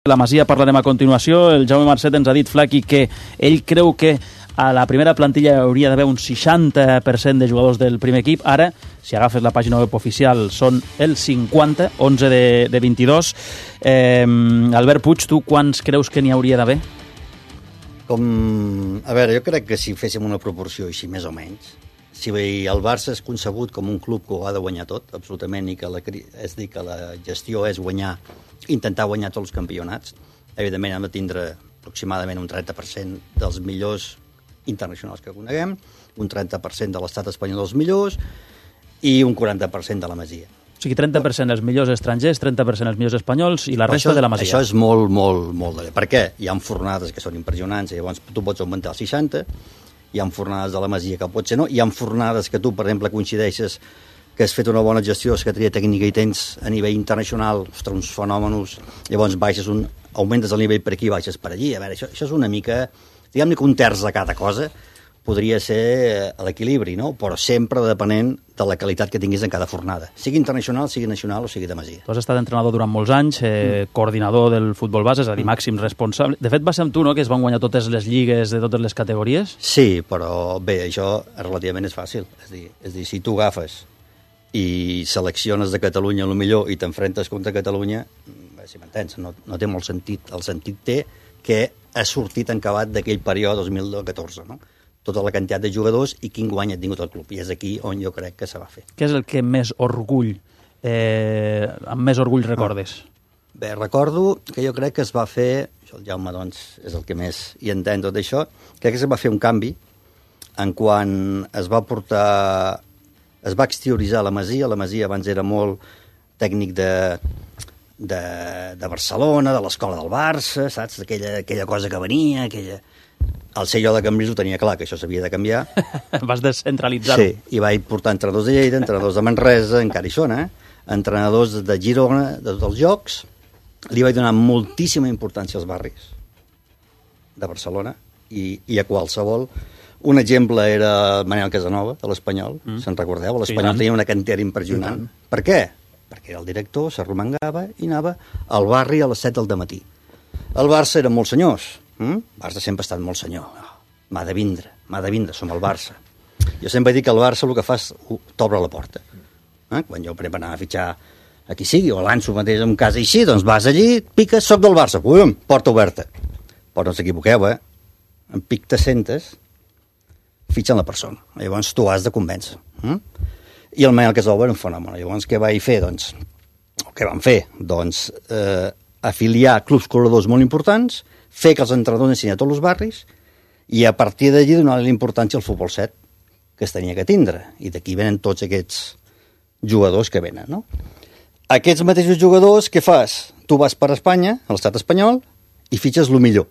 La Masia parlarem a continuació. El Jaume Marcet ens ha dit, Flaqui, que ell creu que a la primera plantilla hauria d'haver un 60% de jugadors del primer equip. Ara, si agafes la pàgina web oficial, són el 50, 11 de 22. Albert Puig, tu quants creus que n'hi hauria d'haver? A veure, jo crec que si féssim una proporció així, més o menys, si el Barça és concebut com un club que ho ha de guanyar tot, absolutament, i que la gestió és intentar guanyar tots els campionats, evidentment hem de tindre aproximadament un 30% dels millors internacionals que coneguem, un 30% de l'estat espanyol dels millors i un 40% de la Masia. O sigui, 30% els millors estrangers, 30% els millors espanyols i la resta de la Masia. Això és molt de bé. Per què? Hi ha fornades que són impressionants i llavors tu pots augmentar els 60, hi ha fornades de la Masia que potser no, hi ha fornades que tu, per exemple, coincideixes que has fet una bona gestió, secretaria tècnica i tens a nivell internacional, ostres, uns fenòmenos, llavors augmentes el nivell per aquí i baixes per allí. A veure, això és una mica, diguem-ne que un terç de cada cosa podria ser l'equilibri, no? Però sempre depenent de la qualitat que tinguis en cada fornada, sigui internacional, sigui nacional o sigui de Masia. Tu has estat entrenador durant molts anys, coordinador del futbol base, és a dir, màxim responsable. De fet, va ser amb tu, no?, que es van guanyar totes les lligues de totes les categories? Sí, però bé, això relativament és fàcil. És dir, si tu agafes i selecciones de Catalunya el millor i t'enfrentes contra Catalunya, si m'entens, no té molt sentit. El sentit té que ha sortit encabat d'aquell període 2014, no? Tota la quantitat de jugadors i quin guany ha tingut el club. I és aquí on jo crec que se va fer. Què és el que amb més orgull recordes? Bé, recordo que jo crec que es va fer, el Jaume doncs és el que més hi entén tot això, crec que es va fer un canvi en quan es va exterioritzar la Masia abans era molt tècnic de Barcelona, de l'escola del Barça, saps? Aquella cosa que venia, El senyor de Cambrils ho tenia clar, que això s'havia de canviar. Vas descentralitzar-ho. Sí, i vaig portar entrenadors de Lleida, entrenadors de Manresa, encara hi són, entrenadors de Girona, de tots els jocs. Li vaig donar moltíssima importància als barris de Barcelona i a qualsevol. Un exemple era Manel Casanova, de l'Espanyol, se'n recordeu? L'Espanyol tenia una cantera impressionant. Per què? Perquè el director s'arromangava i anava al barri a les 7 del matí. El Barça eren molts senyors. El Barça sempre ha estat molt senyor. M'ha de vindre, som el Barça. Jo sempre dic que el Barça el que fa és t'obre la porta. Quan jo, per exemple, anava a fitxar a qui sigui, o l'Anso mateix en casa així, doncs vas allí, piques, soc del Barça, porta oberta. Però no s'equivoqueu, en pic te sentes, fitxen la persona. Llavors tu has de convèncer. I el Manel Casanova era un fenomen. Llavors què vaig fer? Què van fer? Afiliar clubs col·laboradors molt importants, fer que els entrenadors ensenyen a tots els barris i a partir d'allí donar l'importància al futbol 7 que es tenia que tindre. I d'aquí venen tots aquests jugadors que venen, no? Aquests mateixos jugadors, què fas? Tu vas per Espanya, a l'estat espanyol, i fitxes el millor.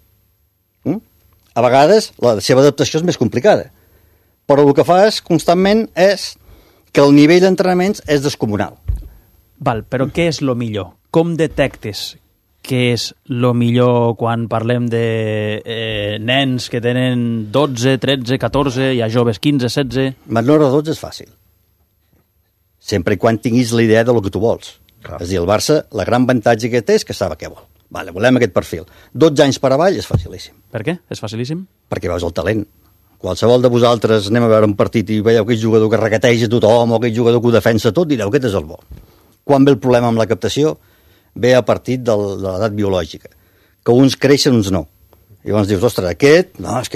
A vegades la seva adaptació és més complicada, però el que fas constantment és que el nivell d'entrenaments és descomunal. Val, però què és el millor? Com detectes què és el millor quan parlem de nens que tenen 12, 13, 14, hi ha joves 15, 16... Menor de 12 és fàcil. Sempre i quan tinguis la idea de lo que tu vols. Clar. És a dir, el Barça, la gran avantatge que té és que sap què vol. Vale, volem aquest perfil. 12 anys per avall és facilíssim. Per què? És facilíssim? Perquè veus el talent. Qualsevol de vosaltres anem a veure un partit i veieu aquell jugador que regateja tothom o aquell jugador que ho defensa tot, direu, aquest és el bo. Quan ve el problema amb la captació? Ve a partir de l'edat biològica, que uns creixen, uns no. I llavors dius, ostres, aquest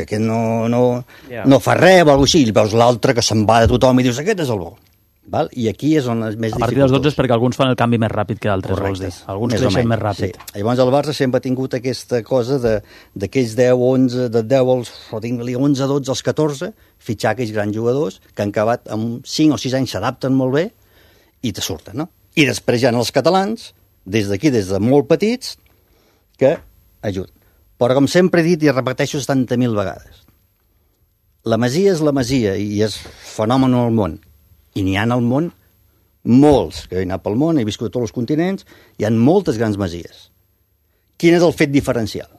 no fa res o alguna cosa així, i veus l'altre que se'n va de tothom i dius, aquest és el bo. Val? I aquí és on és més dificultós. A partir dels 12 és perquè alguns fan el canvi més ràpid que d'altres, vols dir. Alguns creixen més ràpid. Sí. Llavors el Barça sempre ha tingut aquesta cosa d'aquells 10, 11, de 10 als 11, 12, als 14, fitxar aquells grans jugadors que han acabat amb 5 o 6 anys s'adapten molt bé i te surten, no? I després hi ha els catalans, des d'aquí, des de molt petits, que ajuden. Però com sempre he dit i repeteixo 70.000 vegades, la Masia és la Masia i és fenomen al món. I n'hi ha al món molts, que he anat pel món, he viscut a tots els continents, hi ha moltes grans masies. Quin és el fet diferencial?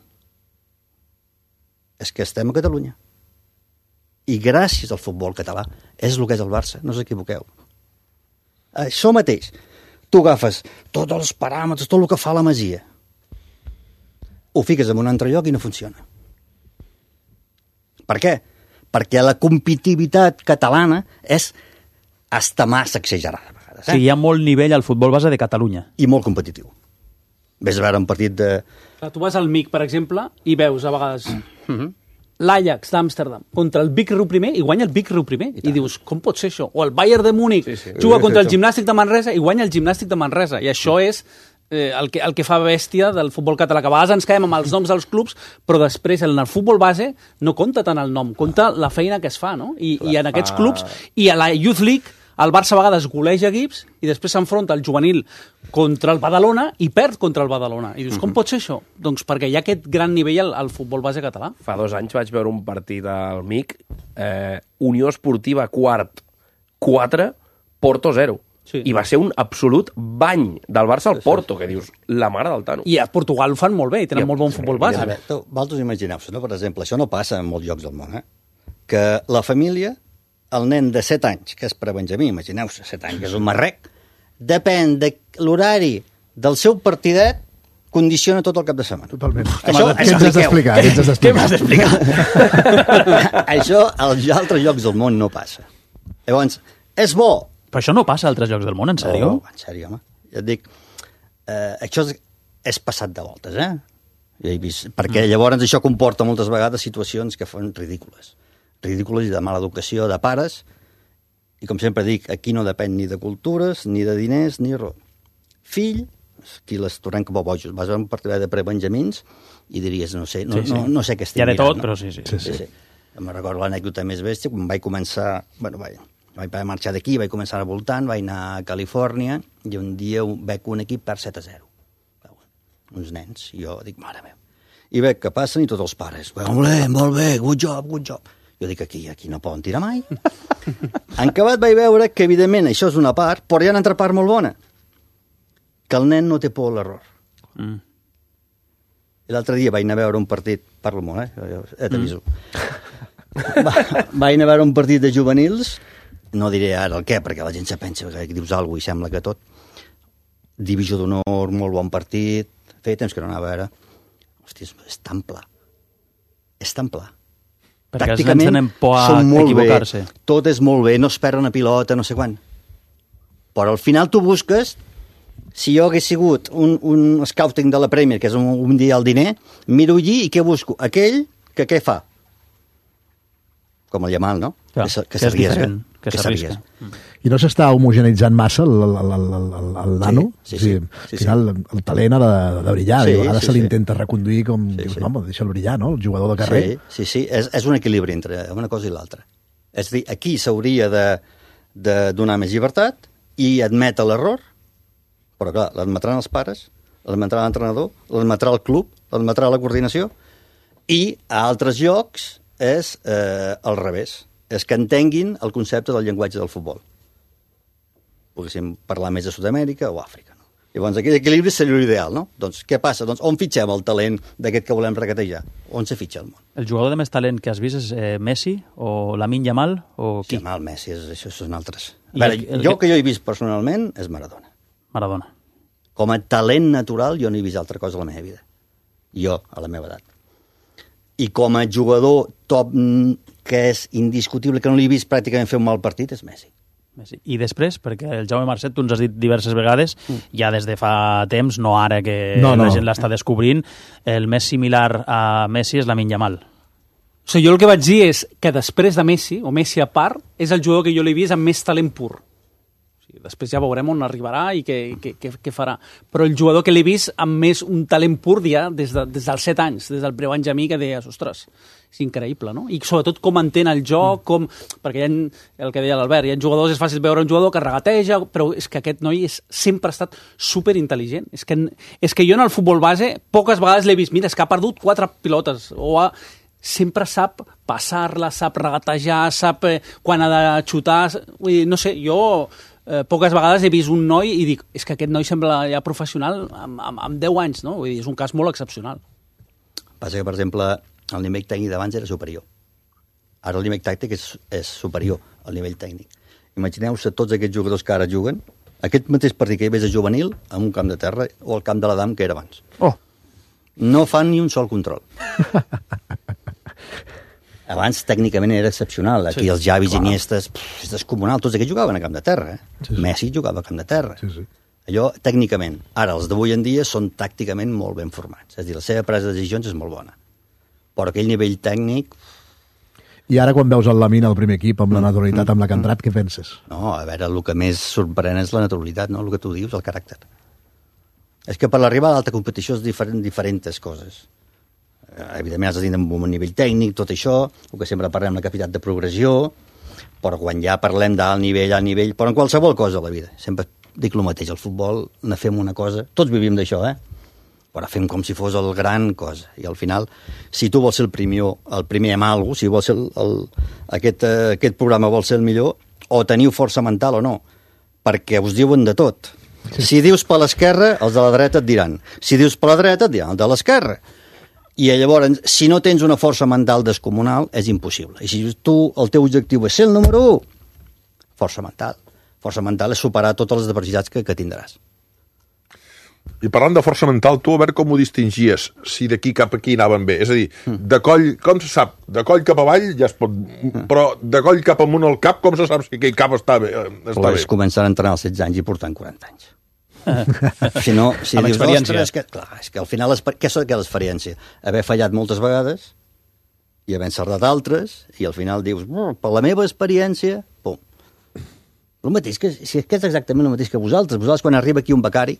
És que estem a Catalunya. I gràcies al futbol català és el que és el Barça, no us equivoqueu. Això mateix. Tu agafes tots els paràmetres, tot el que fa la Masia, ho fiques en un altre lloc i no funciona. Per què? Perquè la competitivitat catalana és hasta massa exagerada, a vegades. O sigui, hi ha molt nivell al futbol base de Catalunya. I molt competitiu. Ves a veure un partit de... Clar, tu vas al MIC, per exemple, i veus a vegades l'Ajax d'Amsterdam contra el Vic Riu primer i guanya el Vic Riu primer. I dius, com pot ser això? O el Bayern de Múnich juga contra el Gimnàstic de Manresa i guanya el Gimnàstic de Manresa. I això és el que fa bèstia del futbol català, que a vegades ens quedem amb els noms dels clubs, però després en el futbol base no compta tant el nom, compta la feina que es fa, no? I en aquests clubs, i a la Youth League, el Barça a vegades goleja equips i després s'enfronta el juvenil contra el Badalona i perd contra el Badalona. I dius, com pot ser això? Doncs perquè hi ha aquest gran nivell al futbol base català. Fa 2 anys vaig veure un partit al MIC, Unió Esportiva quart 4, Porto 0. Sí. I va ser un absolut bany del Barça al Porto, que dius, la mare del Tano. I a Portugal ho fan molt bé, i tenen molt bon futbol base. Vosaltres imagineu-vos, no? Per exemple, això no passa en molts llocs del món, que la família, el nen de 7 anys, que és prebenjamí, imagineu-vos, 7 anys, que és un marrec, depèn de l'horari del seu partidet, condiciona tot el cap de setmana. Totalment. Això què ens has d'explicar? Què m'has d'explicar? Això als altres llocs del món no passa. Llavors, és bo. Però això no passa a altres llocs del món, en sèrio? No, en sèrio, home. Ja et dic, això és passat de voltes, Ja he vist, perquè llavors això comporta moltes vegades situacions que fan ridícules. Ridícules i de mala educació de pares, i com sempre dic, aquí no depèn ni de cultures, ni de diners, ni res. Fill, aquí les tornem cap a bojos, vas a un partit de prebenjamins i diries, no sé què estic mirant. Hi ha de tot, però sí. Me'n recordo l'anècdota més bèstia, quan vaig començar, vaig marxar d'aquí, vaig començar a voltant, vaig anar a Califòrnia, i un dia veig un equip per 7-0. Uns nens, i jo dic, mare meva. I veig que passen i tots els pares, molt bé, good job. Jo dic, aquí no poden tirar mai. En acabat vaig veure que, evidentment, això és una part, però hi ha una altra part molt bona, que el nen no té por a l'error. I l'altre dia vaig anar a veure un partit, parlo molt, t'aviso. Vaig anar a veure un partit de juvenils, no diré ara el què, perquè la gent se pensa que dius alguna cosa i sembla que tot. Divisió d'honor, molt bon partit, feia temps que no anava a veure. Hòstia, és tan pla. Perquè els nens tenen por a equivocar-se. Tot és molt bé, no es perd una pilota, no sé quan. Però al final tu busques, si jo hagués sigut un scouting de la Premier, que és un dia al diner, miro allí i què busco? Aquell que què fa? Com el Yamal, no? Clar, que s'arriesga. I no s'està homogeneitzant massa el nano? Sí. Al final, el talent ha de brillar, i a vegades se l'intenta reconduir com, dius, no, deixa'l brillar, no? El jugador de carrer. Sí, és un equilibri entre una cosa i l'altra. És a dir, aquí s'hauria de donar més llibertat i admetre l'error, però clar, l'admetran els pares, l'admetrà l'entrenador, l'admetrà el club, l'admetrà la coordinació, i a altres llocs és al revés. És que entenguin el concepte del llenguatge del futbol. Poguéssim parlar més de Sud-amèrica o Àfrica. No? Llavors, aquell equilibri seria l'ideal, no? Doncs què passa? Doncs on fitxem el talent d'aquest que volem regatejar? On se fitxa el món? El jugador de més talent que has vist és Messi o Lamine Yamal o qui? Yamal, Messi, això són altres. A veure, jo que jo he vist personalment és Maradona. Com a talent natural jo no he vist altra cosa a la meva vida. Jo, a la meva edat. I com a jugador top que és indiscutible, que no l'he vist pràcticament fer un mal partit, és Messi. I després, perquè el Jaume Marcet, tu ens has dit diverses vegades, ja des de fa temps, no ara que la gent l'està descobrint, el més similar a Messi és Lamine Yamal. O sigui, jo el que vaig dir és que després de Messi, o Messi a part, és el jugador que jo l'he vist amb més talent pur. Després ja veurem on arribarà i què farà. Però el jugador que l'he vist amb més un talent pur ja des dels 7 anys, des del prebenjamí, que deies, ostres, és increïble, no? I sobretot com entén el joc, perquè hi ha, el que deia l'Albert, hi ha jugadors, és fàcil veure un jugador que regateja, però és que aquest noi sempre ha estat superintel·ligent. És que jo en el futbol base poques vegades l'he vist, mira, és que ha perdut 4 pilotes, sempre sap passar-la, sap regatejar, sap quan ha de xutar, vull dir, no sé, jo poques vegades he vist un noi i dic, és que aquest noi sembla ja professional amb 10 anys, no? Vull dir, és un cas molt excepcional. Passa que, per exemple, el nivell tècnic d'abans era superior. Ara el nivell tàctic és superior al nivell tècnic. Imagineu-se tots aquests jugadors que ara juguen, aquest mateix partit que hi ves a juvenil, en un camp de terra, o al camp de l'Adam que era abans. No fan ni un sol control. Abans, tècnicament, era excepcional. Aquí els Javis, Iniestes, és descomunal. Tots aquests jugaven a camp de terra. Messi jugava a camp de terra. Allò, tècnicament. Ara, els d'avui en dia són tàcticament molt ben formats. És a dir, la seva presa de decisions és molt bona. Però aquell nivell tècnic... I ara, quan veus el Lamine al primer equip, amb la naturalitat amb la que ha entrat, què penses? No, a veure, el que més sorprèn és la naturalitat, no? El que tu dius, el caràcter. És que per l'arribar a l'alta competició és diferents coses. Evidentment has de tenir un bon nivell tècnic, tot això, el que sempre parlem, la capacitat de progressió, però quan ja parlem d'alt nivell, però en qualsevol cosa a la vida. Sempre dic el mateix, al futbol ne fem una cosa, tots vivim d'això, però fem com si fos el gran cosa. I al final, si tu vols ser el primer en alguna cosa, si vols ser aquest programa vol ser el millor, o teniu força mental o no, perquè us diuen de tot. Si dius per l'esquerra, els de la dreta et diran. Si dius per la dreta, et diran el de l'esquerra. I llavors, si no tens una força mental descomunal, és impossible. I si el teu objectiu és ser el número 1, força mental. Força mental és superar totes les adversitats que tindràs. I parlant de força mental, tu a veure com ho distingies, si d'aquí cap aquí anaven bé. És a dir, de coll, com se sap? De coll cap avall ja es pot... Però de coll cap amunt al cap, com se sap si aquell cap està bé? Pues començar a entrenar als 16 anys i portant 40 anys. Si no, si dius, ostres, és que al final, què és l'experiència? Haver fallat moltes vegades i haver encertat altres, i al final dius, per la meva experiència, pum. El mateix, que és exactament el mateix que vosaltres. Vosaltres, quan arriba aquí un becari,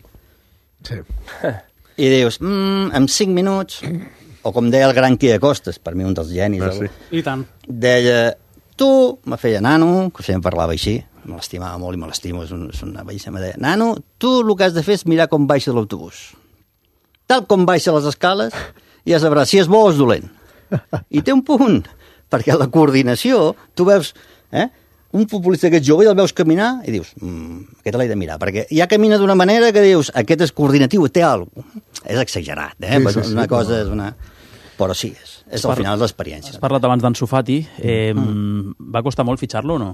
i dius, en 5 minuts, o com deia el gran Quia Costas, per mi un dels genis, I tant. deia, tu, me feia nano, que sempre parlava així, me l'estimava molt i me l'estimo, és una bellíssima idea. Nano, tu el que has de fer és mirar com baixa l'autobús. Tal com baixa les escales, ja sabràs si és bo o és dolent. I té un punt, perquè la coordinació, tu veus, un futbolista que és jove i el veus caminar i dius, aquest l'he de mirar, perquè ja camina d'una manera que dius, aquest és coordinatiu, té alguna cosa. És exagerat, una cosa és una... Però sí, és al final l'experiència. Has parlat abans d'Ansu Fati. Va costar molt fitxar-lo o no?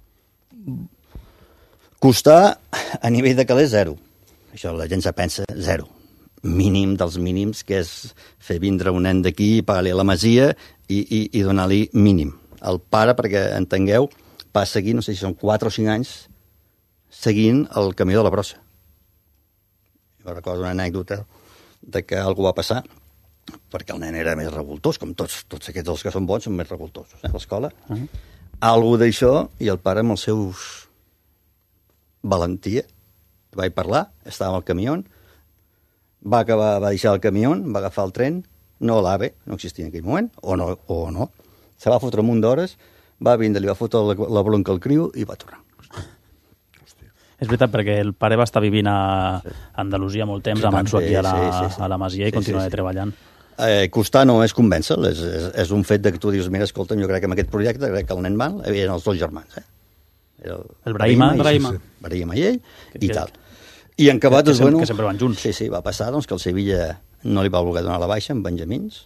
Costar a nivell de calés 0. Això la gent se pensa 0. Mínim dels mínims, que és fer vindre un nen d'aquí, pagar-li a la masia i donar-li mínim. El pare, perquè entengueu, va seguir, no sé si són 4 o 5 anys, seguint el camí de la brossa. Jo recordo una anècdota de que alguna va passar, perquè el nen era més revoltós, com tots aquests els que són bons són més revoltosos, a l'escola. Algo d'això, i el pare amb els seus valentia, vaig parlar, estava al camió, va deixar el camió, va agafar el tren, no l'AVE, no existia en aquell moment, o no, se va fotre un munt d'hores, va vindre, li va fotre la bronca al criu i va tornar. És veritat, perquè el pare va estar vivint a Andalusia molt temps, amb Ansu aquí a la Masia i continuava treballant. Costar no és convèncer-lo, és un fet que tu dius, mira, escolta'm, jo crec que en aquest projecte, crec que el nen mal, eren els 2 germans, el Brahima i ell, i tal. I en acabat, que sempre van junts. Sí, va passar que el Sevilla no li va voler donar la baixa amb Benjamins,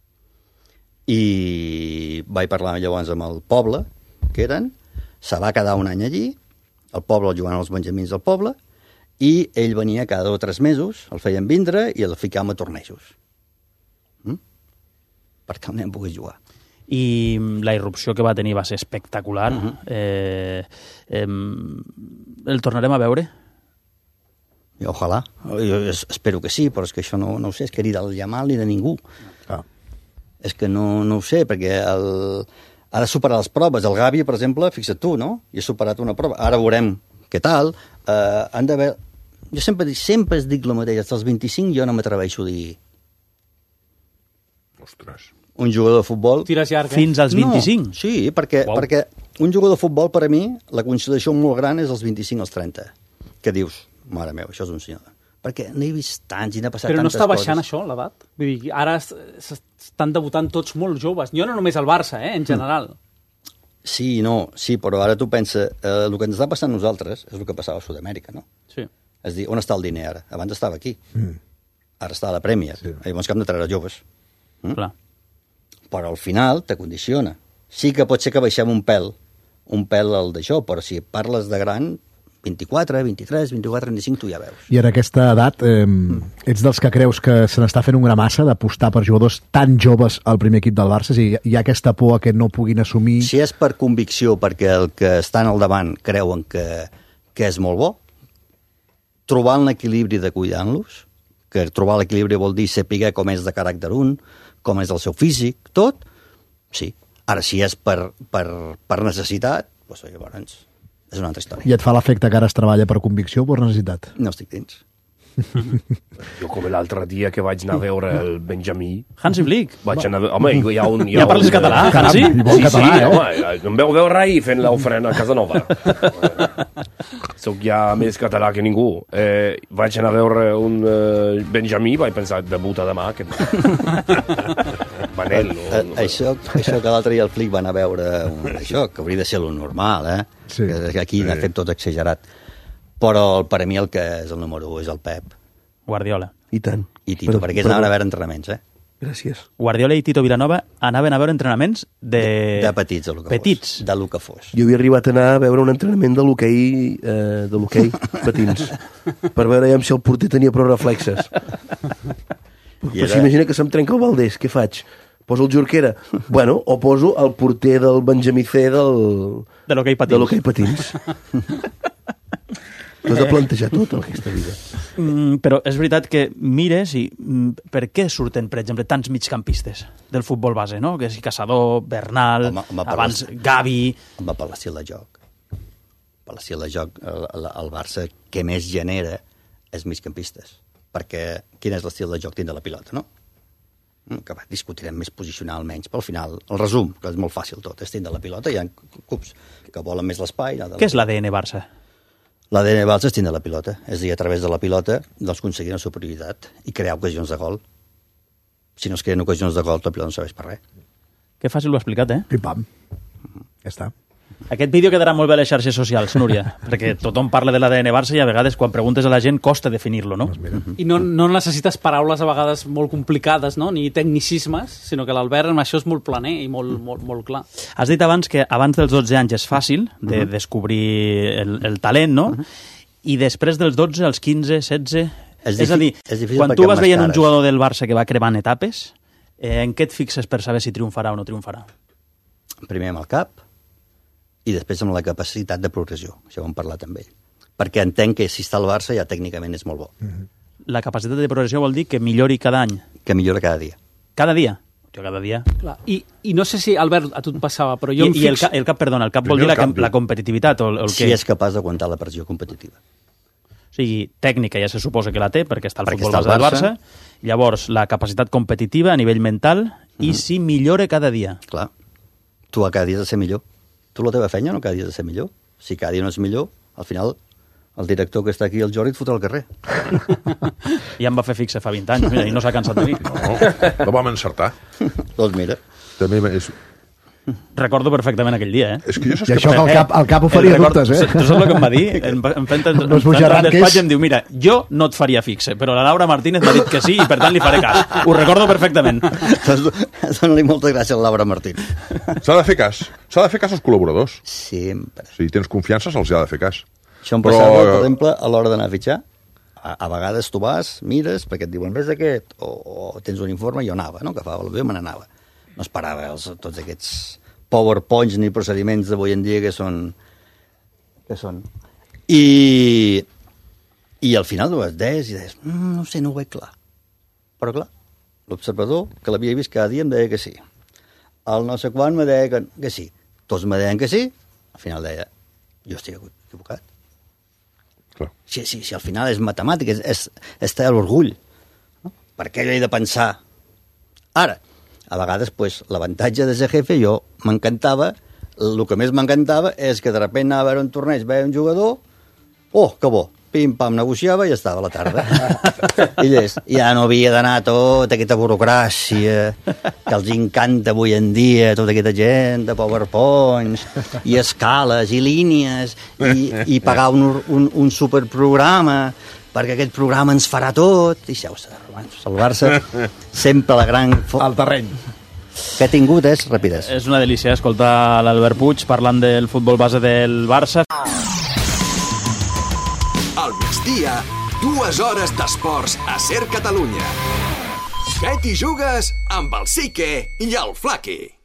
i vaig parlar llavors amb el poble, que eren, se va quedar un any allí, el poble el jugant els Benjamins del poble, i ell venia cada 2 o 3 mesos, el feien vindre i el ficàvem a tornejos. Perquè el nen pogués jugar. I la irrupció que va tenir va ser espectacular. El tornarem a veure? I ojalà. Jo espero que sí, però és que això no ho sé, és que ni del Yamal ni de ningú. És que no ho sé, perquè ha de superar les proves. El Gavi, per exemple, fixa't tu, no? I ha superat una prova. Ara veurem què tal. Han d'haver... Jo sempre es dic el mateix. Fins als 25 jo no m'atreveixo a dir... Ostres. Un jugador de futbol... Tires llarg, Fins als 25? No, sí, perquè un jugador de futbol, per a mi, la consideració molt gran és els 25 als 30. Que dius, mare meva, això és un senyor. Perquè n'he vist tants i n'ha passat tantes coses. Però no està baixant això, l'edat? Vull dir, ara estan debutant tots molt joves. Jo no només el Barça, en general. Sí, però ara tu pensa, el que ens està passant a nosaltres és el que passava a Sud-amèrica, no? Sí. És dir, on està el diner ara? Abans estava aquí. Ara està a la Premier. Sí. Llavors que hem de treure joves. Clar. Però al final te condiciona. Sí que pot ser que baixem un pèl al d'això, però si parles de gran, 24, 23, 24, 25, tu ja veus. I en aquesta edat, ets dels que creus que se n'està fent una massa d'apostar per jugadors tan joves al primer equip del Barça? Si hi ha aquesta por a que no puguin assumir... Si és per convicció, perquè el que estan al davant creuen que és molt bo, trobar l'equilibri de cuidar-los, que trobar l'equilibri vol dir saber com és de caràcter un, com és el seu físic, tot, sí. Ara, si és per necessitat, doncs llavors és una altra història. I et fa l'efecte que ara es treballa per convicció o per necessitat? No estic dins. Jo com l'altre dia que vaig anar a veure el Benjamí... Hansi Flick. Vaig anar a veure... Home, hi ha un... Ja parles català, Hansi? I bon català, home, no em veu veure ahir fent l'ofrena a Casa Nova. Soc ja més català que ningú. Vaig anar a veure un Benjamí i vaig pensar, debuta demà, aquest Manel. Això que l'altre dia el Flick va anar a veure això, que hauria de ser lo normal, Sí. Que aquí n'ha fet tot exagerat. Però per a mi el que és el número 1 és el Pep Guardiola. I tant. i Tito, perquè ells anaven a veure entrenaments, Gràcies. Guardiola i Tito Vilanova anaven a veure entrenaments de petits, el que petits. fos. De lo que fos. Jo havia arribat a anar a veure un entrenament de l'hoquei patins, per veure si el porter tenia prou reflexes. Però s'imagina que se'm trenca el Valdés, què faig? Poso el Jorquera? Bueno, o poso el porter del Benjamí C de l'hoquei patins. De l'hoquei patins. T'has de plantejar tot en aquesta vida. Però és veritat que mires i per què surten, per exemple, tants migcampistes del futbol base, no? Que si Caçador, Bernal, abans Gavi... Home, per l'estil de joc. Per l'estil de joc, el Barça que més genera és migcampistes. Perquè quin és l'estil de joc? Tindre la pilota, no? Que discutirem més posicional, menys, però al final, el resum, que és molt fàcil tot, és tindre la pilota, hi ha clubs que volen més l'espai... Què és l'ADN Barça? L'ADN Barça és tindre la pilota, és a dir, a través de la pilota doncs aconseguir una superioritat i crear ocasions de gol. Si no es creen ocasions de gol, la pilota no serveix per res. Que fàcil ho ha explicat, Pim-pam. Ja està. Aquest vídeo quedarà molt bé a les xarxes socials, Núria, perquè tothom parla de l'ADN Barça i a vegades quan preguntes a la gent costa definir-lo, no? I no necessites paraules a vegades molt complicades, no? Ni tecnicismes, sinó que l'Albert amb això és molt planer i molt clar. Has dit abans que abans dels 12 anys és fàcil de descobrir el talent, no? I després dels 12 als 15, 16... És a dir, quan tu vas veient un jugador del Barça que va cremant etapes, en què et fixes per saber si triomfarà o no triomfarà? Primer amb el cap, i després amb la capacitat de progressió. Això ho hem parlat amb ell. Perquè entenc que si està al Barça ja tècnicament és molt bo. La capacitat de progressió vol dir que millori cada any? Que millora cada dia. Cada dia? Jo cada dia... Clar. I no sé si, Albert, a tu et passava, però jo I el cap, perdona, el cap vol dir la competitivitat o el que... Si és capaç d'aguantar la pressió competitiva. O sigui, tècnica ja se suposa que la té, perquè està al futbol base del Barça. Llavors, la capacitat competitiva a nivell mental i si millora cada dia. Clar. Tu cada dia has de ser millor. Tu la teva feina no cada dia has de ser millor. Si cada dia no és millor, al final el director que està aquí, el Jordi, et fotrà al carrer. Ja em va fer fixe fa 20 anys, mira, i no s'ha cansat de mi. No, no vam encertar. Doncs mira. També és... Recordo perfectament aquell dia, És que jo I això que el cap ho faria dubtes, Tu saps el que em va dir? Em fent No es bojaran, que és... i em diu, mira, jo no et faria fixe, però la Laura Martínez m'ha dit que sí i per tant li faré cas. Ho recordo perfectament. Dóna-li moltes gràcies a Laura Martínez. S'ha de fer cas. S'ha de fer cas als col·laboradors. Sempre. Si tens confiança, se'ls ha de fer cas. Això em passava, per exemple, a l'hora d'anar a fitxar. A vegades tu vas, mires, perquè et diuen, ves aquest, o tens un informe, jo anava, no? Agafava el meu i me n'anava. No esperava tots aquests PowerPoints ni procediments d'avui en dia que són. I al final ho deies i deies, no sé, no ho veig clar. Però clar, l'observador, que l'havia vist cada dia, em deia que sí. El no sé quan me deia que sí. Tots me deien que sí, al final deia, jo estic equivocat. Clar. Sí, al final és matemàtic, és tallar l'orgull. No? Per què jo he de pensar? Ara, a vegades, pues, l'avantatge de ser jefe, jo m'encantava, el que més m'encantava és que de sobte anava a veure un torneig, veia un jugador, que bo, pim-pam, negociava i ja estava a la tarda. I ja no havia d'anar tota aquesta burocràcia que els encanta avui en dia, tota aquesta gent de PowerPoints, i escales, i línies, i pagar un superprograma, perquè aquest programa ens farà tot, i ja ho sé, el Barça sempre la gran... Al terreny. Que ha tingut és rapidesa. És una delícia escoltar l'Albert Puig parlant del futbol base del Barça. dia, 2 hores d'esports a Ser Catalunya. Bet i jugues amb el Sique i el Flaqui.